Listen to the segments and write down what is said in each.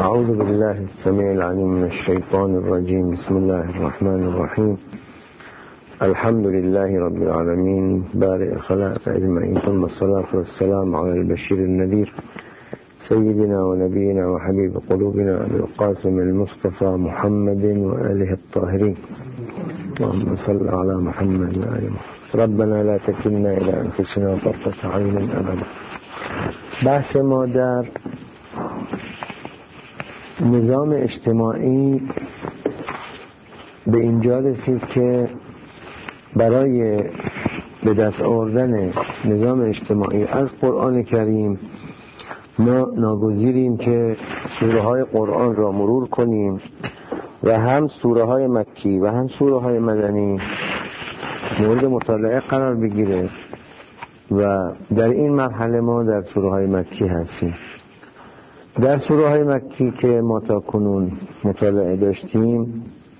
اعوذ بالله السميع العليم من الشيطان الرجيم. بسم الله الرحمن الرحيم. الحمد لله رب العالمين بارئ الخلائق اجمعين، ثم الصلاة والسلام على البشير النذير سيدنا ونبينا وحبيب قلوبنا أبي القاسم المصطفى محمد وآله الطاهرين. اللهم صل على محمد وآل محمد. ربنا لا تكلنا إلى أنفسنا طرفة عين أبدا. بحث ما در نظام اجتماعی به اینجا رسید که برای به دست آوردن نظام اجتماعی از قرآن کریم ما ناگزیریم که سوره های قرآن را مرور کنیم و هم سوره های مکی و هم سوره های مدنی مورد مطالعه قرار بگیره و در این مرحله ما در سوره های مکی هستیم. در سوره های مکی که ما تا کنون مطالعه داشتیم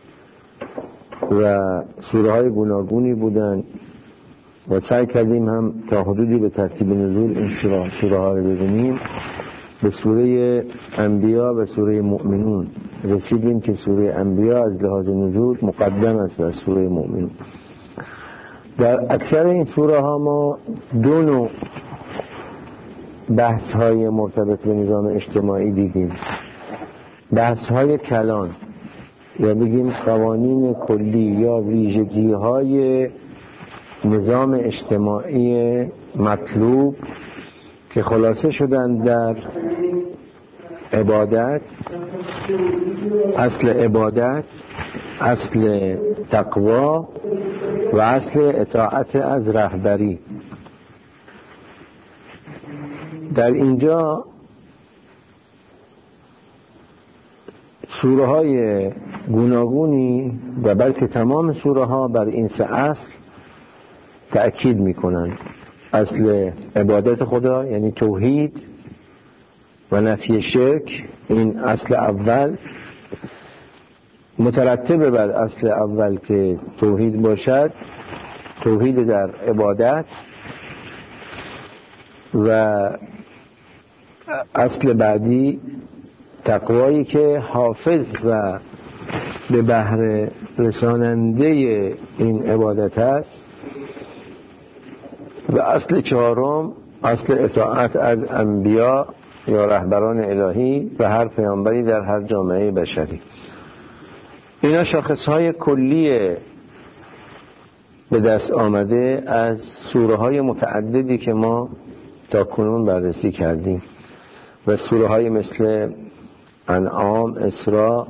و سوره های گوناگونی بودن و سعی کردیم هم تا حدودی به ترتیب نزول این سوره ها رو ببینیم. به سوره انبیا و سوره مؤمنون رسیدیم که سوره انبیا از لحاظ نزول مقدم است بر سوره مؤمنون. در اکثر این سوره ها ما دو نوع بحث های مرتبط به نظام اجتماعی دیدیم. بحث های کلان یا بگیم قوانین کلی یا ویژگی های نظام اجتماعی مطلوب که خلاصه شدن در عبادت، اصل عبادت، اصل تقوا و اصل اطاعت از رهبری. در اینجا سوره های گوناگونی و بلکه تمام سوره ها بر این سه اصل تأکید میکنن. اصل عبادت خدا یعنی توحید و نفی شرک، این اصل اول مترتب بر اصل اول که توحید باشد، توحید در عبادت، و اصل بعدی تقوایی که حافظ و به بهره رساننده این عبادت است، و اصل چهارم اصل اطاعت از انبیا یا رهبران الهی و هر پیامبری در هر جامعه بشری. اینا شاخصهای کلی به دست آمده از سوره های متعددی که ما تا کنون بررسی کردیم و سوره های مثل انعام، اسراء،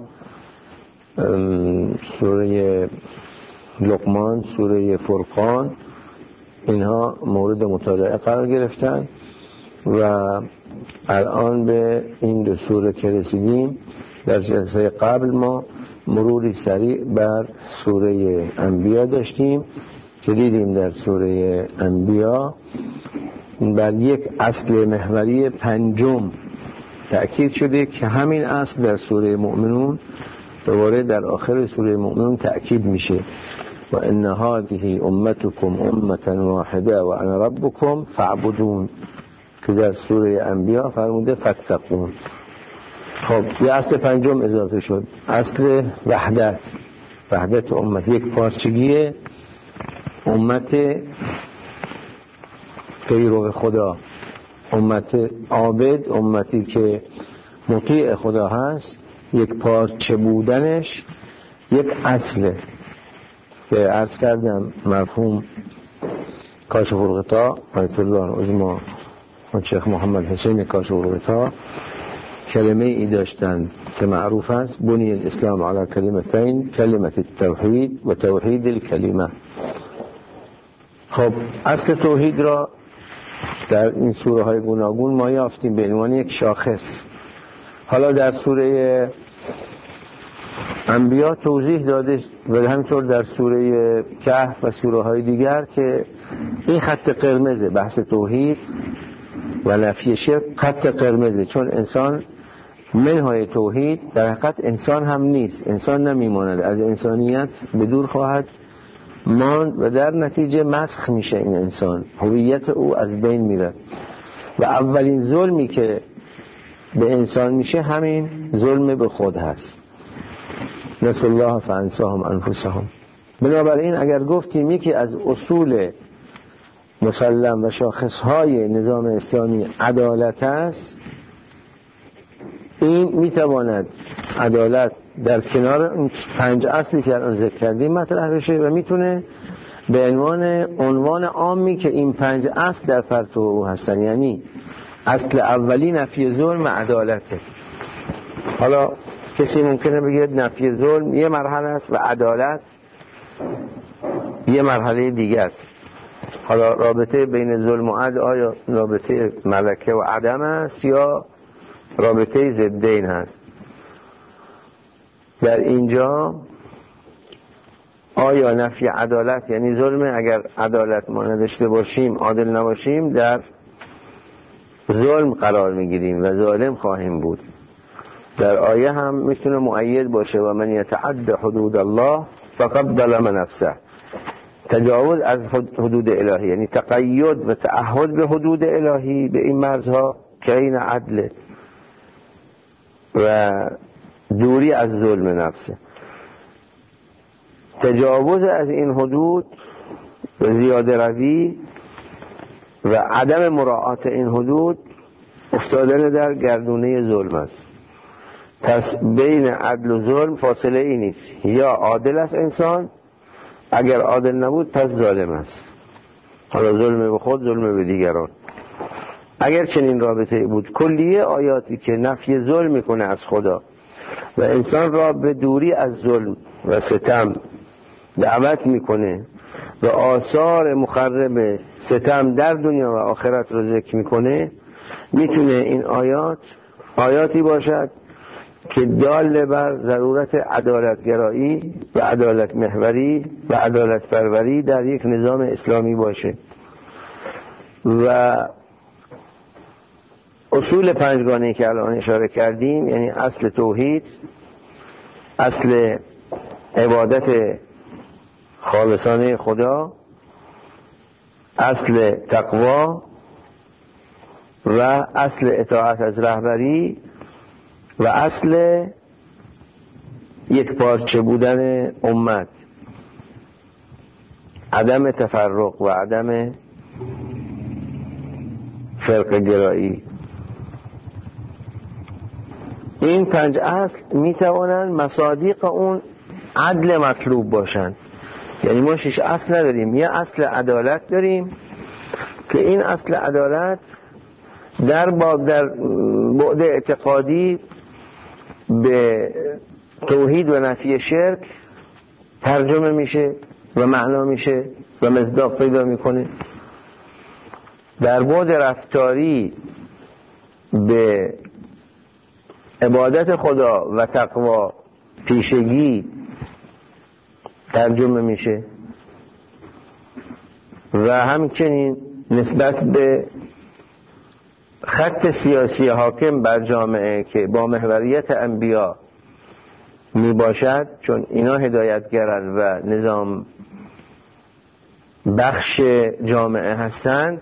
سوره لقمان، سوره فرقان، اینها مورد مطالعه قرار گرفتن و الان به این دو سوره که رسیدیم در جلسه قبل ما مروری سریع بر سوره انبیا داشتیم که دیدیم در سوره انبیا بر یک اصل محوری پنجم تأکید شده که همین اصل در سوره مؤمنون دوباره در آخر سوره مؤمنون تأکید میشه و ان هذه امتکم امه واحده و انا ربکم فاعبدون که در سوره انبیا فرموده فاتقون. خب یه اصل پنجم اضافه شد، اصل وحدت امت، یک پارچگی امت پیرو خدا، امت عابد، امتی که مطیع خدا هست، یک پارچه بودنش یک اصله که عرض کردم مرحوم کاشف الغطا آیت الله عظما و شیخ محمد حسین کاشف الغطا کلمه ای داشتن که معروف است: بنی الاسلام علی کلمتین، کلمت التوحید و توحید الکلمه. خب اصل توحید را در این سوره های گوناگون ما یافتیم به عنوان یک شاخص. حالا در سوره انبیا توضیح داده و همینطور در سوره کهف و سوره های دیگر که این خط قرمزه، بحث توحید و نفی شرک خط قرمزه، چون انسان منهای توحید در حقیقت انسان هم نیست، انسان نمیماند، از انسانیت به دور خواهد ماند و در نتیجه مسخ میشه این انسان، هویت او از بین میره و اولین ظلمی که به انسان میشه همین ظلم به خود هست. نسوا الله فانساهم انفسهم. بنابراین اگر گفتیم یکی از اصول مسلم و شاخصهای نظام اسلامی عدالت است، این میتواند عدالت در کنار اون 5 اصلی که الان ذکر کردیم مطرح بشه و میتونه به عنوان عامی که این 5 اصل در پرتو او هستن. یعنی اصل اولی نفی ظلم و عدالته. حالا کسی ممکنه بگه نفی ظلم یه مرحله است و عدالت یه مرحله دیگه است. حالا رابطه بین ظلم و عدل آیا رابطه ملکه و عدم است یا رابطه ضدین هست؟ در اینجا آیا نفی عدالت یعنی ظلم؟ اگر عدالت ما نداشته باشیم، عادل نباشیم، در ظلم قرار میگیریم و ظالم خواهیم بود. در آیه هم میتونه مؤید باشه و من یتعد حدود الله فقد ظلم نفسه. تجاوز از حدود الهی یعنی تقید و تعهد به حدود الهی، به این مرزها که این عدله و دوری از ظلم نفسه. تجاوز از این حدود و زیاده روی و عدم مراعات این حدود افتادن در گردونه ظلم است. پس بین عدل و ظلم فاصله ای نیست، یا عادل است انسان، اگر عادل نبود پس ظالم است. حالا ظلم به خود، ظلم به دیگران. اگر چنین رابطه بود، کلیه آیاتی که نفی ظلم میکنه از خدا و انسان را به دوری از ظلم و ستم دعوت میکنه و آثار مخرب ستم در دنیا و آخرت رو ذکر میکنه، میتونه این آیاتی باشد که دال بر ضرورت عدالتگرایی و عدالت محوری و عدالت پروری در یک نظام اسلامی باشه. و اصول 5گانه‌ای که الان اشاره کردیم، یعنی اصل توحید، اصل عبادت خالصانه خدا، اصل تقوا و اصل اطاعت از رهبری و اصل یک پارچه بودن امت، عدم تفرق و عدم فرقه گرایی. این 5 اصل میتوانند مصادیق اون عدل مطلوب باشند. یعنی ما 6 اصل نداریم، یه اصل عدالت داریم که این اصل عدالت در بعد اعتقادی به توحید و نفی شرک ترجمه میشه و معنا میشه و مصداق پیدا میکنه. در بعد رفتاری به عبادت خدا و تقوا پیشگی ترجمه میشه و همچنین نسبت به خط سیاسی حاکم بر جامعه که با محوریت انبیا می باشد، چون اینا هدایتگرن و نظام بخش جامعه هستند،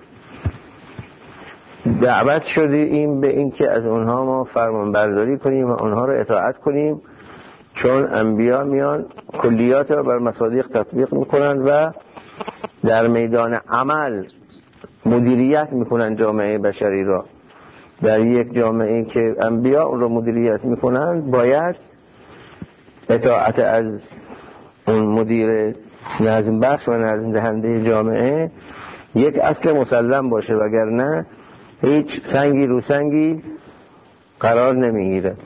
دعوت شده این به این که از اونها ما فرمان برداری کنیم و اونها رو اطاعت کنیم، چون انبیا میان کلیات رو بر مصادیق تطبیق میکنن و در میدان عمل مدیریت میکنن جامعه بشری را. در یک جامعه که انبیا اون رو مدیریت میکنن، باید اطاعت از اون مدیر نظم بخش و نظم دهنده جامعه یک اصل مسلم باشه، وگرنه هیچ سنگی رو سنگی قرار نمیگیره.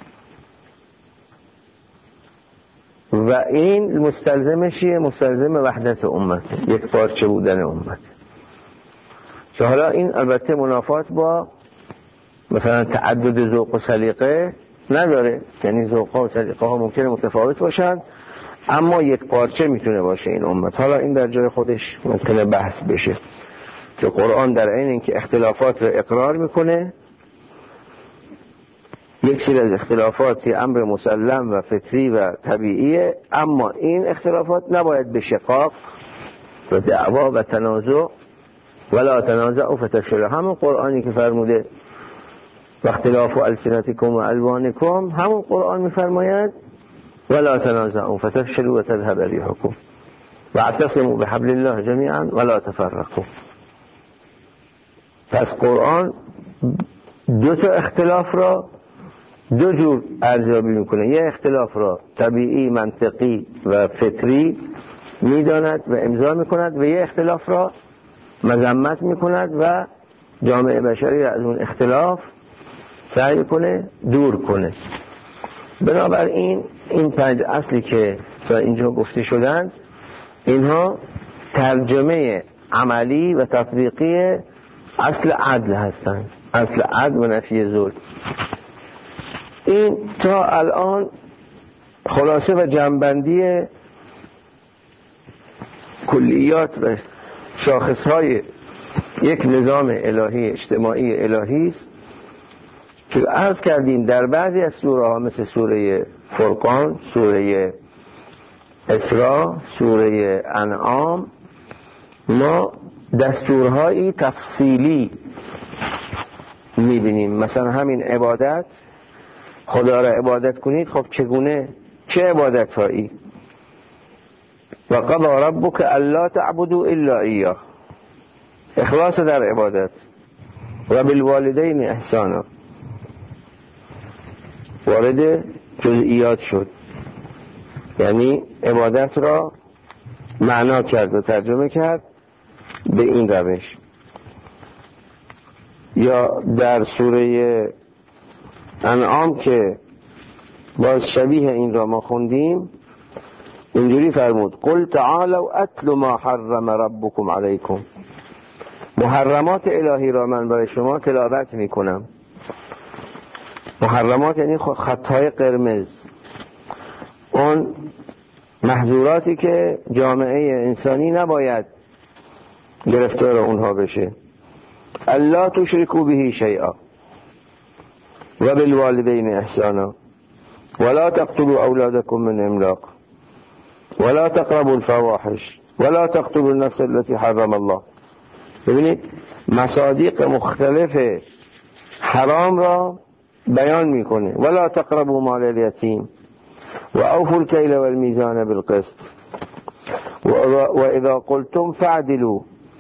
و این مستلزمشیه، مستلزم وحدت امت، یک پارچه بودن امت. که حالا این البته منافات با مثلا تعدد ذوق و سلیقه نداره، یعنی ذوق و سلیقه ها ممکنه متفاوت باشن، اما یک پارچه میتونه باشه این امت. حالا این در جای خودش ممکنه بحث بشه که قرآن در عین اینکه اختلافات رو اقرار میکنه، یک سری از اختلافاتی امر مسلم و فطری و طبیعیه، اما این اختلافات نباید به شقاق و دعوا و تنازع ولا تنازعوا فتفشلوا. همون قرآنی که فرموده و اختلاف السنتکم و الوانکم، همون قرآن میفرماید ولا تنازعوا فتفشلوا و تذهب ریحکم واعتصموا بحبل الله جمیعا ولا تفرقوا. پس قرآن دو تا اختلاف را دو جور ارزیابی میکنه. یه اختلاف را طبیعی، منطقی و فطری میداند و امضا میکند، و یه اختلاف را مذمت میکند و جامعه بشری را از اون اختلاف سعی کنه دور کنه. بنابراین این 5 اصلی که تا اینجا گفته شدن، اینها ترجمه عملی و تطبیقی اصل عدل هستند، اصل عدل و نفی ظلم. این تا الان خلاصه و جمع‌بندی کلیات و شاخصهای یک نظام الهی اجتماعی الهی است که عرض کردیم در بعضی از سوره ها مثل سوره فرقان، سوره اسراء، سوره انعام ما دستورهایی تفصیلی میبینیم. مثلا همین عبادت، خدا را عبادت کنید، خب چگونه، چه عبادت هایی؟ و قضى ربک الا تعبدوا الا ایاه، اخلاص در عبادت. و بالوالدین احسانا، وارد جزئیات شد، یعنی عبادت را معنا کرد و ترجمه کرد به این روش. یا در سوره انعام که باز شبیه این را ما خوندیم، اینجوری فرمود قل تعالوا اتل ما حرم ربکم علیکم، محرمات الهی را من برای شما تلاوت میکنم. محرمات یعنی خطهای قرمز، اون محظوراتی که جامعه انسانی نباید گرفتار اونها بشه. الا تشرکوا به شیئا و بالوالدین احسانا ولا تقتلوا اولادکم من املاق ولا تقربوا الفواحش ولا تقتلوا النفس التي حرم الله. ببینید مصادیق مختلف حرام را بیان میکنه. ولا تقربوا مال الیتیم و اوفوا الکیل والمیزان بالقسط و اذا قلتم فاعدلوا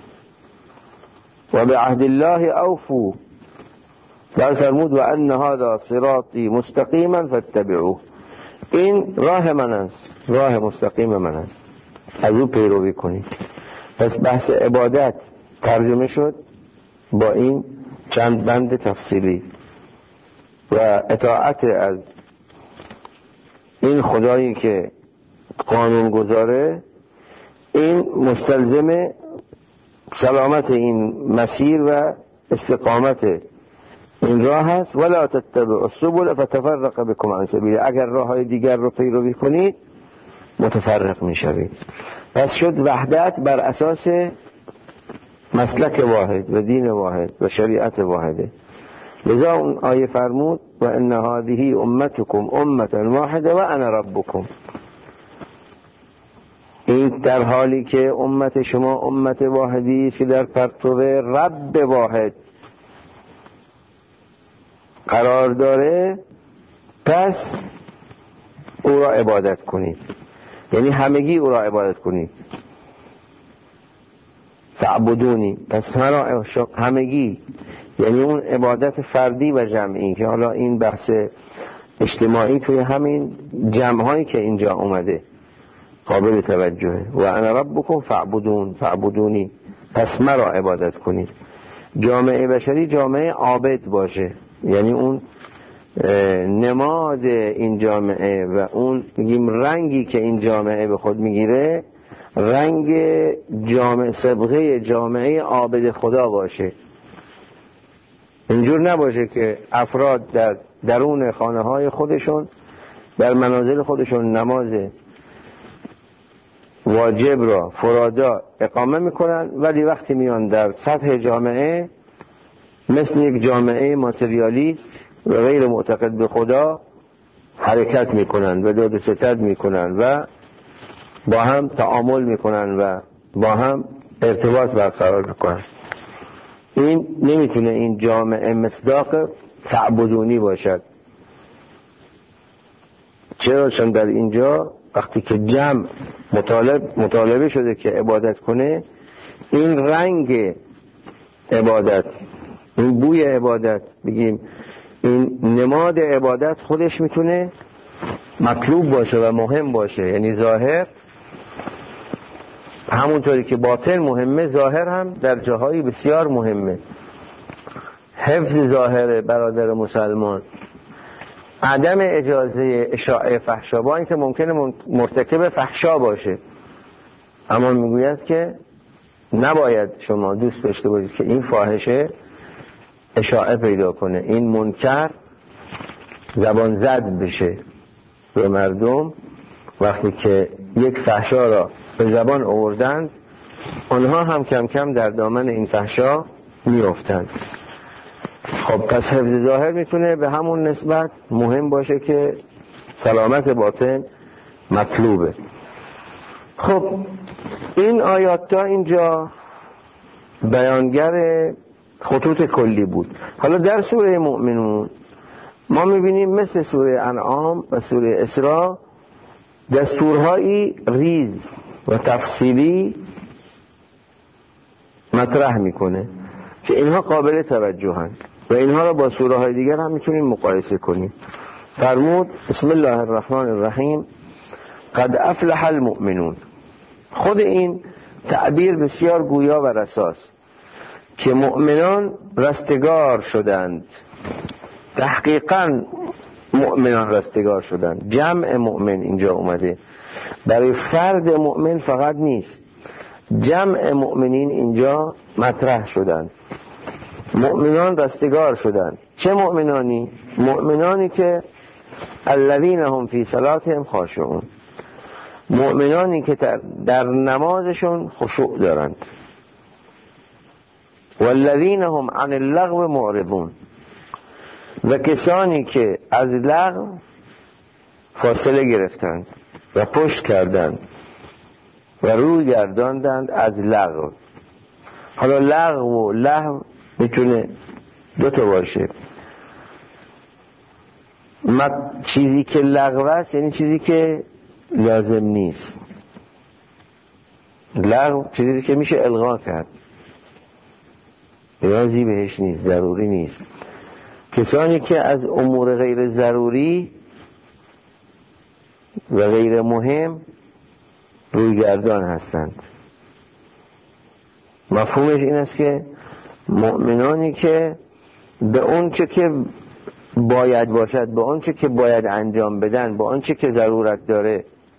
و بعهد الله اوفوا. در فرمود و ان هذا صراطی مستقیما فاتبعوه، این راه من است، راه مستقیم من است، از او پیروی کنید. پس بحث عبادت ترجمه شد با این چند بند تفصیلی و اطاعت از این خدایی که قانون گذاره، این مستلزم سلامت این مسیر و استقامت این راه هست. ولا تتبعوا السبل فتفرق بكم عن سبیله، اگر راه های دیگر رو پیروی کنید متفرق میشوید. پس شد وحدت بر اساس مسلک واحد و دین واحد و شریعت واحده. لذا اون آیه فرمود و ان هذه امتکم امه واحده و انا ربکم. این در حالی که امت شما امت واحدی است که در پرتو رب واحد قرار داره، پس او را عبادت کنید، یعنی همگی او را عبادت کنید. فعبدونی، پس مرا همگی، یعنی اون عبادت فردی و جمعی که حالا این بحث اجتماعی توی همین جمعهایی که اینجا اومده قابل توجهه. و انا ربکم فعبدونی، پس مرا عبادت کنید. جامعه بشری جامعه عابد باشه، یعنی اون نماد این جامعه و اون میگیم رنگی که این جامعه به خود میگیره رنگ جامعه، صبغه جامعه عابد خدا باشه. اینجور نباشه که افراد در درون خانه های خودشون در منازل خودشون نماز واجب را فرادا اقامه میکنن، ولی وقتی میان در سطح جامعه مثل یک جامعه ماتریالیست و غیر معتقد به خدا حرکت میکنن و داد و ستد میکنن و با هم تعامل میکنن و با هم ارتباط برقرار میکنن. این نمیتونه این جامعه مصداق تعبدونی باشد. چرا؟ چون در اینجا وقتی که جمع مطالبه شده که عبادت کنه، این رنگ عبادت، این بوی عبادت، بگیم این نماد عبادت خودش میتونه مطلوب باشه و مهم باشه. یعنی ظاهر همونطوری که باطن مهمه، ظاهر هم در جاهای بسیار مهمه. حفظ ظاهر برادر مسلمان، عدم اجازه اشاعه فحشا، با اینکه ممکنه مرتکب فحشا باشه، اما میگوید که نباید شما دوست داشته باشید که این فاحشه اشاعه پیدا کنه، این منکر زبان زد بشه به مردم. وقتی که یک فحشا را به زبان آوردند، آنها هم کم کم در دامن این فحشا میافتند. خب پس حفظ ظاهر میتونه به همون نسبت مهم باشه که سلامت باطن مطلوبه. خب این آیات تا اینجا بیانگر خطوط کلی بود. حالا در سوره مؤمنون ما میبینیم مثل سوره انعام و سوره اسراء دستورهایی ریز و تفصیلی مطرح میکنه که اینها قابل توجهن و اینها را با سوره های دیگر هم میتونیم مقایسه کنیم. فرمود بسم الله الرحمن الرحیم قد افلح المؤمنون. خود این تعبیر بسیار گویا و رساست که مؤمنان رستگار شدند. تحقیقاً مؤمنان رستگار شدند. جمع مؤمن اینجا اومده، برای فرد مؤمن فقط نیست، جمع مؤمنین اینجا مطرح شدند. مؤمنان رستگار شدند. چه مؤمنانی؟ مؤمنانی که الذین هم فی صلاتهم خاشعون، مؤمنانی که در نمازشون خشوع دارند. والذین هم عن اللغو معرضون، و کسانی که از لغو فاصله گرفتند و پشت کردند و روی گرداندند از لغو. حالا لغو و لهو میتونه دو تا باشه. چیزی که لغو است یعنی چیزی که لازم نیست. لغو چیزی که میشه الغا کرد، نیازی بهش نیست، ضروری نیست. کسانی که از امور غیر ضروری و غیر مهم روی گردان هستند. مفهومش این است که مؤمنانی که به اون چه که باید باشد، به اون چه که باید انجام بدن، به اون چه که ضرورت داره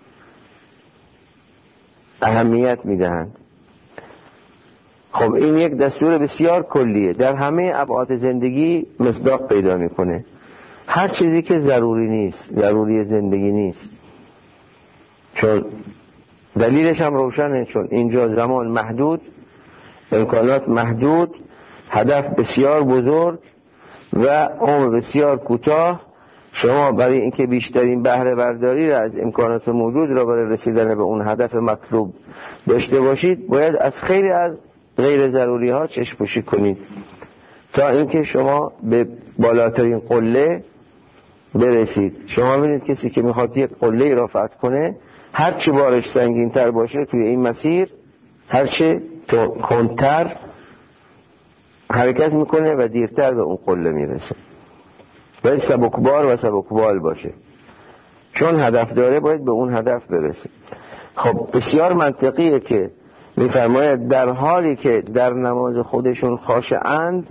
اهمیت میدهند. خب این یک دستور بسیار کلیه، در همه ابعاد زندگی مصداق پیدا میکنه. هر چیزی که ضروری نیست، ضروری زندگی نیست، چون دلیلش هم روشنه، چون اینجا زمان محدود، امکانات محدود، هدف بسیار بزرگ و عمر بسیار کوتاه. شما برای اینکه بیشترین بهره برداری را از امکانات موجود را برای رسیدن به اون هدف مطلوب داشته باشید، باید از خیلی از غیر ضروری ها چشم پوشی کنید تا اینکه شما به بالاترین قله برسید. شما ببینید کسی که میخواد یک قله را فتح کنه، هر چی بارش سنگین تر باشه توی این مسیر، هر چی کنتر حرکت میکنه و دیرتر به اون قله میرسه. باید سبکبار و سبکبال باشه، چون هدف داره باید به اون هدف برسه. خب بسیار منطقیه که میفرماید در حالی که در نماز خودشون خاشعند،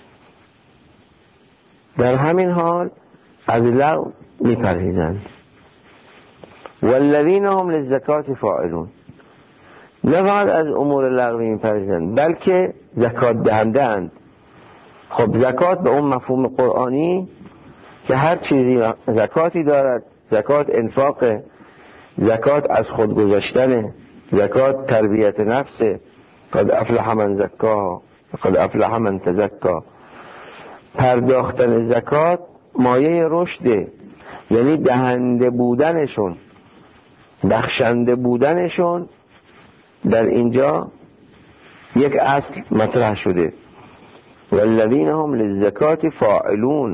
در همین حال از لغو میپرهیزند. والذین هم للزکات فاعلون، نه فقط از امور لغوی میپرهیزند بلکه زکات دهنده اند. خب زکات به اون مفهوم قرآنی که هر چیزی زکاتی دارد، زکات انفاق، زکات از خود گذاشتن، زکات تربیت نفس. قد افلح من زکاها قد افلح من تزکا. پرداختن زکات مایه رشده، یعنی دهنده بودنشون، بخشنده بودنشون در اینجا یک اصل مطرح شده. والذین هم للزکات فاعلون،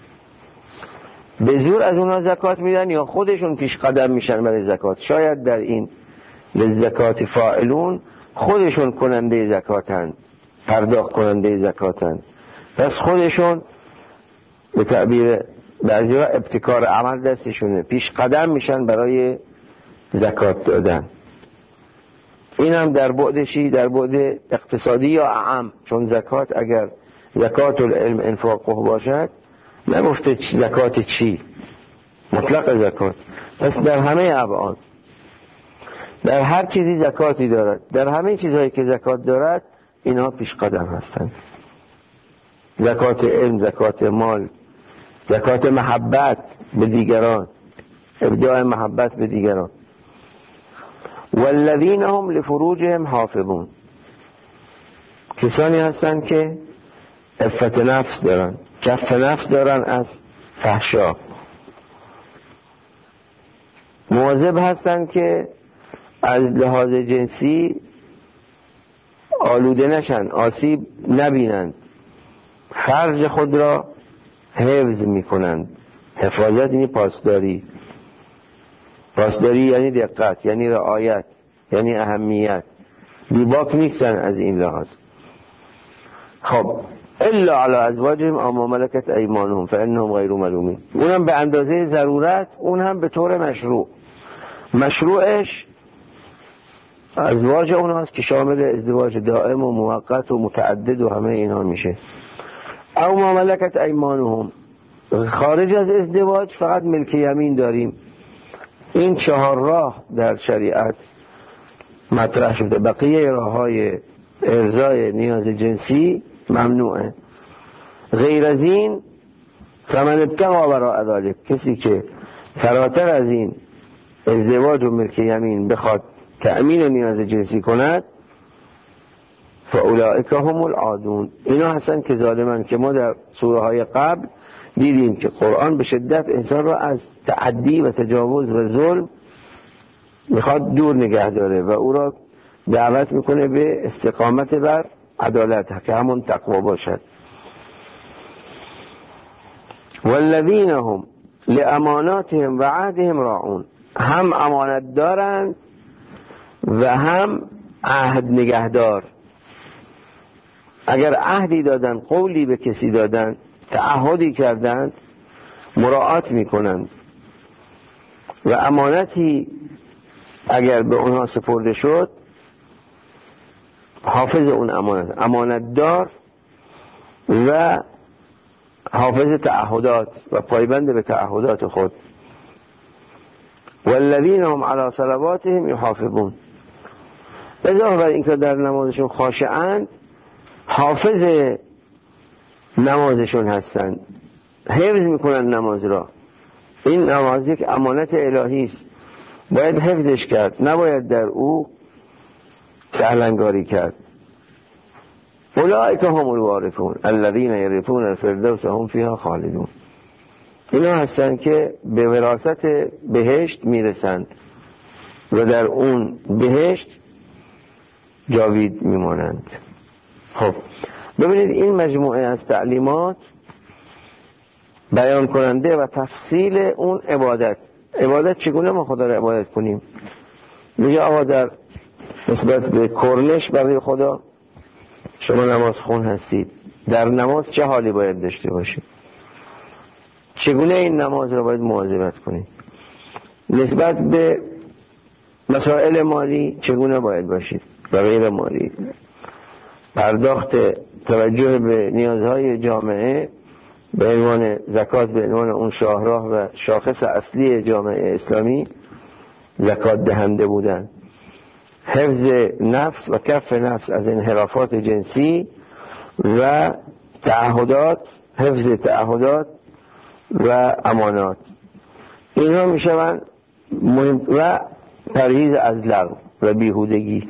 به زور از اونها زکات میدن یا خودشون پیش قدم میشن برای زکات. شاید در این للزکات فاعلون خودشون کننده زکاتن، پرداخت کننده زکاتن، پس خودشون به تعبیر بعضی‌ها ابتکار عمل دستشونه، پیش قدم میشن برای زکات دادن. این هم در بعدشی، در بعد اقتصادی یا اعم، چون زکات اگر زکات العلم انفاقه باشد نگفته زکات چی، مطلق زکات، پس در همه ابعاد، در هر چیزی زکاتی دارد، در همه چیزهایی که زکات دارد اینها پیش قدم هستند. زکات علم، زکات مال، زکات محبت به دیگران، ابداع محبت به دیگران. والذین هم لفروجهم حافظون، کسانی هستند که عفت نفس دارن، کف نفس دارن از فحشا، مواظب هستند که از لحاظ جنسی آلوده نشن، آسیب نبینند، فرج خود را حفظ میکنند. حفاظت یعنی پاسداری، پاسداری یعنی دقت، یعنی رعایت، یعنی اهمیت، بیباک نیستن از این لحاظ. خب الا علی ازواجهم او ما ملکت ایمانهم فانهم غیر ملومین، اونم به اندازه ضرورت، اون هم به طور مشروع. مشروعش ازواج اونهاست که شامل ازدواج دائم و موقت و متعدد و همه اینها میشه. او ما ملکت ایمانهم، خارج از ازدواج فقط ملک یمین داریم. این 4 راه در شریعت مطرح شده، بقیه راههای ارضای نیاز جنسی ممنوعه. غیر از این فمن ابتغى وراء ذلک، کسی که فراتر از این ازدواج و ملک یمین بخواد تأمین نیاز جنسی کند، فاولئک هم العادون، اینا هستن که ظالمن، که ما در سوره های قبل دیدیم که قرآن به شدت انسان را از تعدی و تجاوز و ظلم میخواد دور نگه داره و او را دعوت میکنه به استقامت بر عدالت که همون تقوا باشد. والذین هم لاماناتهم و عهدهم راعون، هم امانت دارند و هم عهد نگهدار. اگر عهدی دادن، قولی به کسی دادن، تعهدی کردند، مراعات میکنند. و امانتی اگر به اونها سپرده شد، حافظ اون امانت، امانت دار و حافظ تعهدات و پایبند به تعهدات خود. والذین هم علی صلواتهم یحافظون، اضافه بر اینکه در نمازشون خاشعند، حافظ نمازشون هستند، حفظ میکنن نماز را. این نماز یک امانت الهی است، باید حفظش کرد، نباید در او سهلنگاری کرد. اولئک هم الوارثون الذین یرثون الفردوس هم فیها خالدون، اینا هستند که به وراثت بهشت میرسند و در اون بهشت جاوید میمانند. خب ببینید این مجموعه از تعلیمات بیان کننده و تفصیل اون عبادت چگونه ما خدا را عبادت کنیم. میگه آقا در نسبت به کرنش برای خدا شما نماز خون هستید، در نماز چه حالی باید داشته باشید، چگونه این نماز را باید مواظبت کنید، نسبت به مسائل مالی چگونه باید باشید و غیر مالی، پرداخت توجه به نیازهای جامعه به عنوان زکات، به عنوان اون شاهراه و شاخص اصلی جامعه اسلامی زکات دهنده بودن، حفظ نفس و کف نفس از انحرافات جنسی و تعهدات، حفظ تعهدات و امانات، اینها میشوند مهم، و پرهیز از لغو و بیهودگی.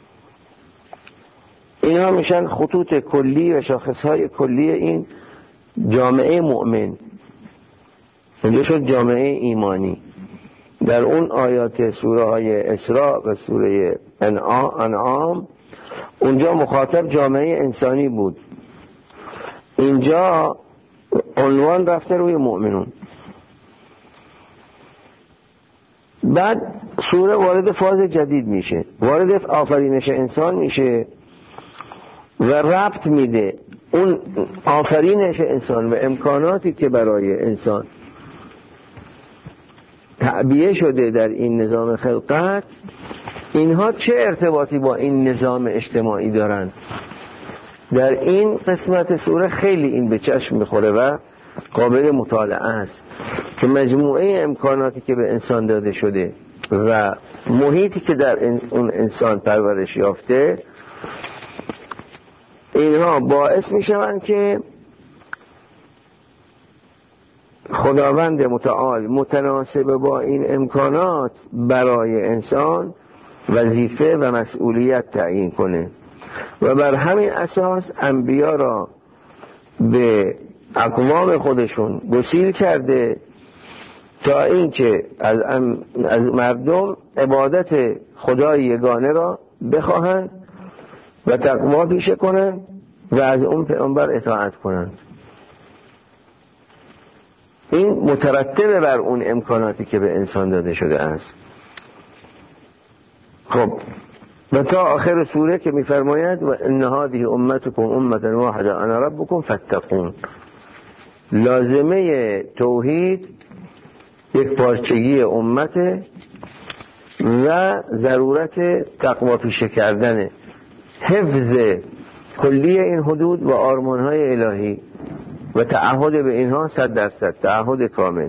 اینها میشن خطوط کلی و شاخصهای کلی این جامعه مؤمن. اینجا شد جامعه ایمانی. در اون آیات سوره های اسراء و سوره انعام اونجا مخاطب جامعه انسانی بود. اینجا عنوان رفته روی مؤمنون. بعد سوره وارد فاز جدید میشه، وارد آفرینش انسان میشه و ربط میده اون آفرینش انسان و امکاناتی که برای انسان تعبیه شده در این نظام خلقت، اینها چه ارتباطی با این نظام اجتماعی دارند. در این قسمت سوره خیلی این به چشم میخوره و قابل مطالعه است که مجموعه امکاناتی که به انسان داده شده و محیطی که در اون انسان پرورش یافته، اینها باعث میشوند که خداوند متعال متناسب با این امکانات برای انسان وظیفه و مسئولیت تعیین کنه و بر همین اساس انبیا را به اقوام خودشون گسیل کرده تا اینکه از مردم عبادت خدای یگانه را بخواهند و تقوا پیشه کنند و از اون پیامبر اطاعت کنند. این مترتب بر اون امکاناتی که به انسان داده شده است. خب و تا آخر سوره که می‌فرماید و ان هذه امتکم امه واحده انا ربکم فاتقون. لازمه توحید یک پارچگی امت و ضرورت تقوا پیشه کردن، حفظ کلی این حدود و آرمان‌های الهی و تعهد به اینها 100% تعهد کامل.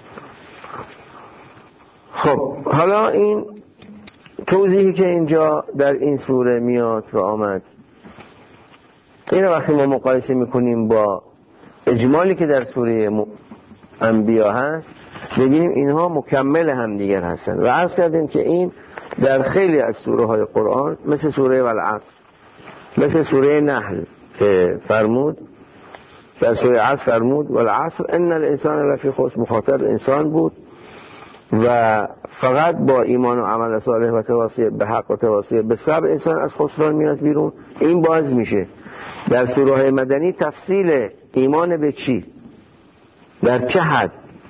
خب حالا این توضیحی که اینجا در این سوره میاد و آمد، این وقتی ما مقایسه میکنیم با اجمالی که در سوره انبیا هست، ببینیم اینها مکمل هم دیگر هستن و عرض کردیم که این در خیلی از سوره های قرآن مثل سوره والعصر، مثل سوره نحل که فرمود در سوره عصر فرمود والعصر ان الانسان لفی خسر، مخاطب انسان بود و فقط با ایمان و عمل صالح و تواصی به حق و تواصی به صبر انسان از خسران میاد بیرون. این باز میشه در سوره های مدنی تفصیل ایمان به چی، در چه حد،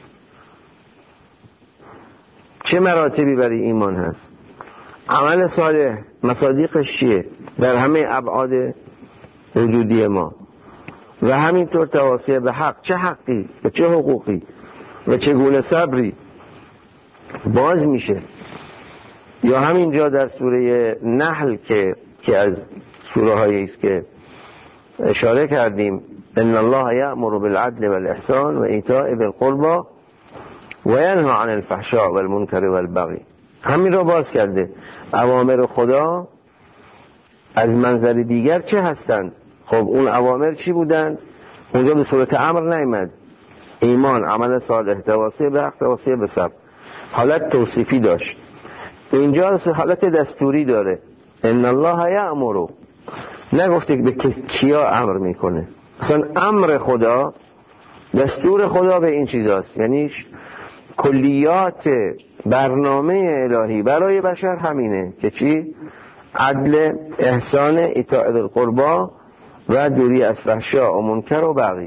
چه مراتبی برای ایمان هست، عمل صالح مصادیقش چیه در همه ابعاد وجودی ما و همینطور تواصی به حق، چه حقی و چه حقوقی و چگونه صبری باز میشه. یا همینجا در سوره نحل که از سوره هایی است که اشاره کردیم ان الله یأمر بالعدل والإحسان و ایتاء ذی القربى و ینهی عن الفحشاء والمنکر والبغی، همین را باز کرده. اوامر خدا از منظر دیگر چه هستند؟ خب اون اوامر چی بودند؟ اونجا به صورت امر نیامد، ایمان، عمل صالح، تواصی به حق، تواصی به صبر، حالت توصیفی داشت. اینجا حالت دستوری داره. ان الله یأمر، نگفته به کیا امر میکنه، اصلا امر خدا، دستور خدا به این چیزاست، یعنی کلیات برنامه الهی برای بشر همینه که چی؟ عدل، احسان، ایتاء ذی القربی و دوری از فحشا و منکر و بغی.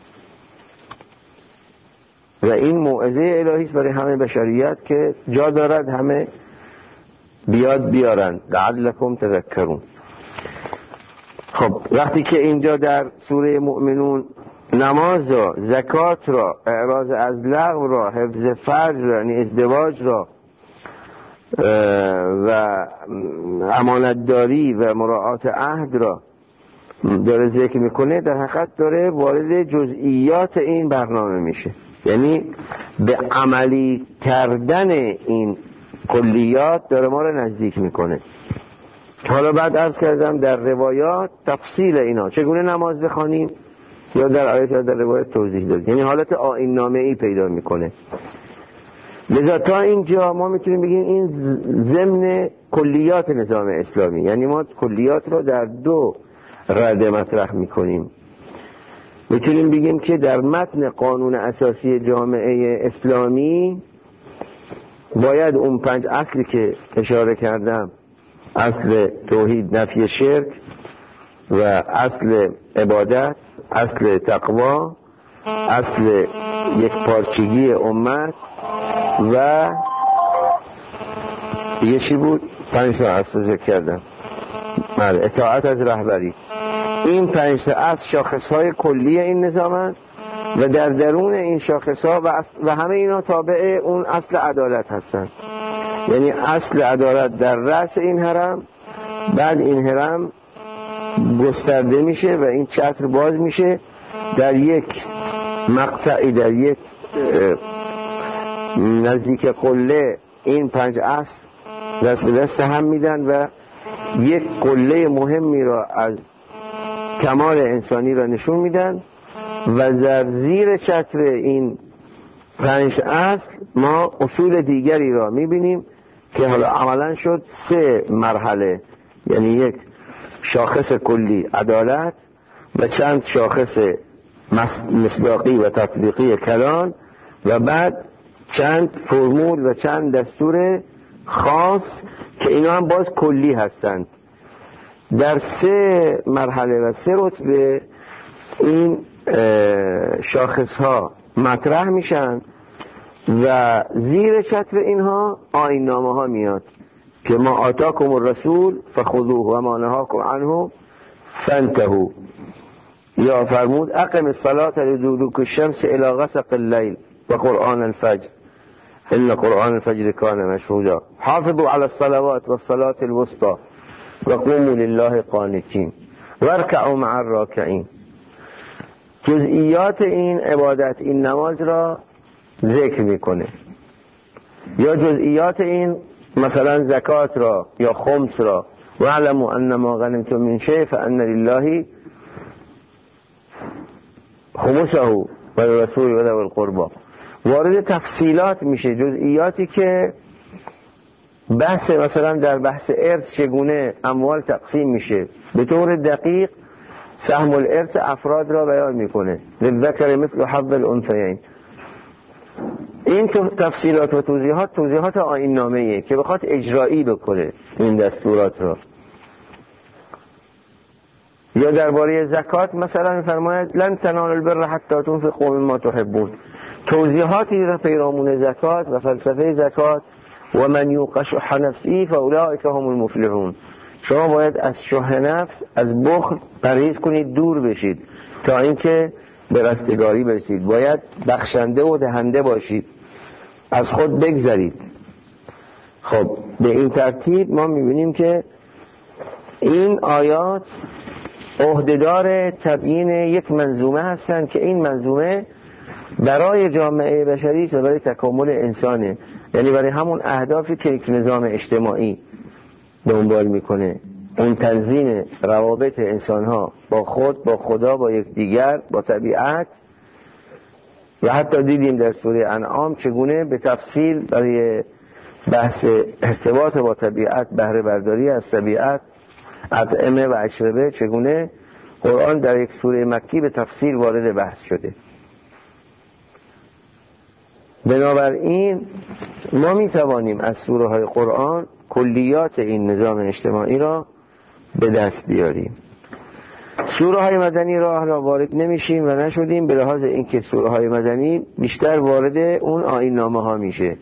و این موعظه الهی است برای همه بشریت که جا دارد همه بیاد بیارند لعلکم تذکرون. خب وقتی که اینجا در سوره مؤمنون نماز را، زکات را، اعراض از لغو را، حفظ فرج را یعنی ازدواج را و امانتداری و مراعات عهد را داره ذکر میکنه، در حقیقت داره وارد جزئیات این برنامه میشه، یعنی به عملی کردن این کلیات داره ما رو نزدیک میکنه. حالا بعد عرض کردم در روایات تفصیل اینا، چگونه نماز بخوانیم یا در آیات یا در روایت توضیح داد، یعنی حالت آیین نامه ای پیدا میکنه. لذا تا اینجا ما میتونیم بگیم این ضمن کلیات نظام اسلامی، یعنی ما کلیات رو در دو رده مطرح میکنیم. میتونیم بگیم که در متن قانون اساسی جامعه اسلامی باید اون 5 اصلی که اشاره کردم، اصل توحید، نفی شرک و اصل عبادت اصل تقوا، اصل یک پارچگی امت و یه چی بود؟ 5 تا اصل ذکر کردم. اطاعت از رهبری. این 5 تا اصل شاخصهای کلی این نظامن و در درون این شاخصها و همه اینا تابع اون اصل عدالت هستن. یعنی اصل عدالت در رأس این هرم، بعد این هرم گسترده میشه و این چتر باز میشه، در یک مقطعی، در یک نزدیک قله این 5 اصل دست به دست هم میدن و یک قله مهمی را از کمال انسانی را نشون میدن و در زیر چتر این 5 اصل ما اصول دیگری را میبینیم که حالا عملا شد 3 مرحله، یعنی یک شاخص کلی عدالت و چند شاخص مصداقی و تطبیقی کلان و بعد چند فرمول و چند دستور خاص که اینا هم باز کلی هستند. در 3 مرحله و 3 رتبه این شاخص ها مطرح میشن و زیر چتر اینها آیین نامه ها میاد که ما آتاکم الرسول فخذوه و ما نهاکم عنه فانتهوا. یا فرمود اقم الصلاة لدلوک الشمس الى غسق الليل و قرآن الفجر ان قرآن الفجر کان مشهودا حافظوا على الصلوات والصلاة الوسطى وقوموا لله قانتين واركعوا مع الراکعین. جزئیات این عبادت، این نماز را ذکر میکنه، یا جزئیات این مثلا زکات را یا خمس را واعلموا انما غنمتم من شیء فان لله خمسه وللرسول وذوی القربى. وارد تفصیلات میشه، جزئیاتی که بحث مثلا در بحث ارث چگونه اموال تقسیم میشه به طور دقیق سهم الارث افراد را بیان میکنه، للذکر مثل حظ الانثیین. این تفصیلات و توضیحات آیین نامه‌ایه که بخواد اجرایی بکنه این دستورات را. یا درباره زکات مثلا میفرماید لن تنالوا البر حتی تنفقوا مما تحبون. توضیحاتی را پیرامون زکات و فلسفه زکات و من یوق شح نفسه فاولئک هم المفلحون. شما باید از شح نفس، از بخل پرهیز کنید، دور بشید تا اینکه به رستگاری برسید. باید بخشنده و دهنده باشید، از خود بگذرید. خب به این ترتیب ما میبینیم که این آیات عهدهدار تبیین یک منظومه هستند که این منظومه برای جامعه بشری و برای تکامل انسانه، یعنی برای همون اهدافی که یک نظام اجتماعی دنبال میکنه، اون تنظیم روابط انسانها با خود، با خدا، با یکدیگر، با طبیعت. و حتی دیدیم در سوره انعام چگونه به تفصیل برای بحث ارتباط با طبیعت، بهره برداری از طبیعت، اطعمه و اشربه، چگونه قرآن در یک سوره مکی به تفصیل وارد بحث شده. بنابراین ما می توانیم از سوره های قرآن کلیات این نظام اجتماعی را به دست بیاریم. سوره های مدنی را حالا وارد نمیشیم و نشدیم، به لحاظ اینکه سوره های مدنی بیشتر وارد اون آیین نامه ها میشه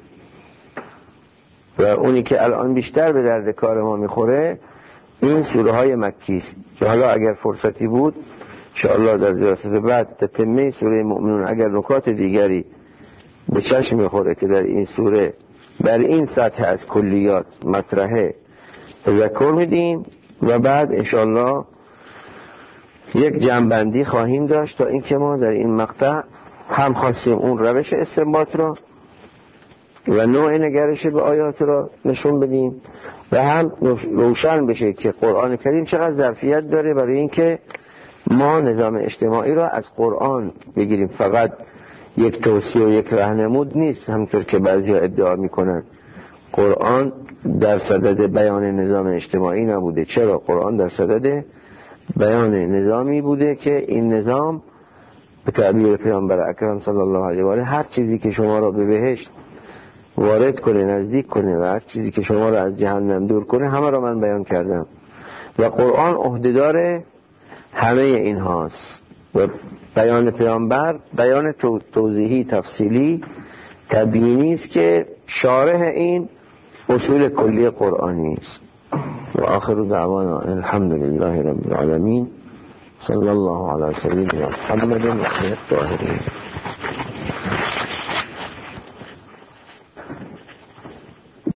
و اونی که الان بیشتر به درد کار ما میخوره این سوره های مکی است که حالا اگر فرصتی بود انشاءالله در جلسه بعد تتمه سوره مؤمنون اگر نکات دیگری به چشم میخوره که در این سوره بر این سطح از کلیات مطرحه تذکر میدیم و بعد انشاءالله یک جمع‌بندی خواهیم داشت تا اینکه ما در این مقطع هم خواستیم اون روش استنباط را و نوع نگرش به آیات را نشون بدیم و هم روشن بشه که قرآن کریم چقدر ظرفیت داره برای اینکه ما نظام اجتماعی را از قرآن بگیریم. فقط یک توصیه و یک راهنمود نیست همونطور که بعضی‌ها ادعا میکنن. قرآن در صدد بیان نظام اجتماعی نبوده. چرا؟ قرآن در صدد بیان نظامی بوده که این نظام به تعبیر پیامبر اکرم صلی الله علیه و آله هر چیزی که شما را به بهشت وارد کنه، نزدیک کنه و هر چیزی که شما را از جهنم دور کنه همه را من بیان کردم و قرآن عهدهدار همه این هاست. و بیان پیامبر بیان توضیحی تفصیلی تبیینی است که شارح این اصول کلی قرآنی است. و آخر دعوانا الحمد لله رب العالمین صلی الله علی سیدنا محمد و آله الطاهرین.